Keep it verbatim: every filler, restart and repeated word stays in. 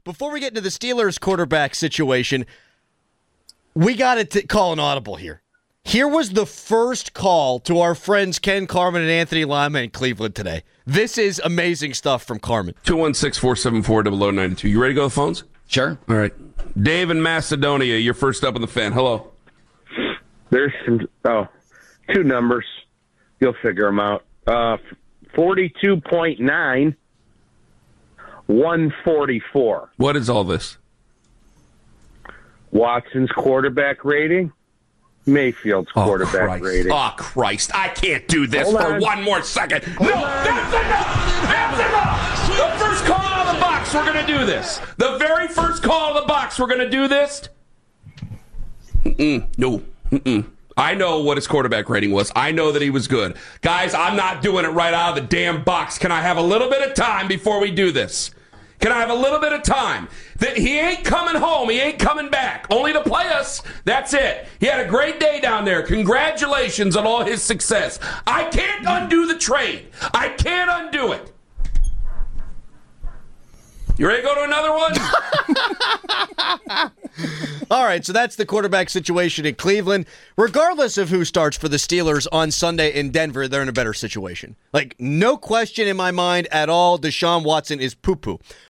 before we get into the Steelers quarterback situation, we got to call an audible here. Here was the first call to our friends Ken Carman and Anthony Lima in Cleveland today. This is amazing stuff from Carman. two one six, four seven four, zero zero nine two. You ready to go to the phones? Sure. All right. Dave in Macedonia, you're first up on the fan. Hello. There's some, oh, two numbers. You'll figure them out. Uh, forty-two point nine, one forty-four. What is all this? Watson's quarterback rating, Mayfield's quarterback oh, Christ. rating. Oh, Christ. I can't do this Hold for on. one more second. No, that's enough. That's enough. The first call out of the box, we're going to do this. The very first call out of the box, we're going to do this. Mm-mm. No. Mm-mm. I know what his quarterback rating was. I know that he was good. Guys, I'm not doing it right out of the damn box. Can I have a little bit of time before we do this? Can I have a little bit of time? That he ain't coming home. He ain't coming back. Only to play us. That's it. He had a great day down there. Congratulations on all his success. I can't undo the trade. I can't undo it. You ready to go to another one? All right, so that's the quarterback situation in Cleveland. Regardless of who starts for the Steelers on Sunday in Denver, they're in a better situation. Like, no question in my mind at all, Deshaun Watson is poo-poo.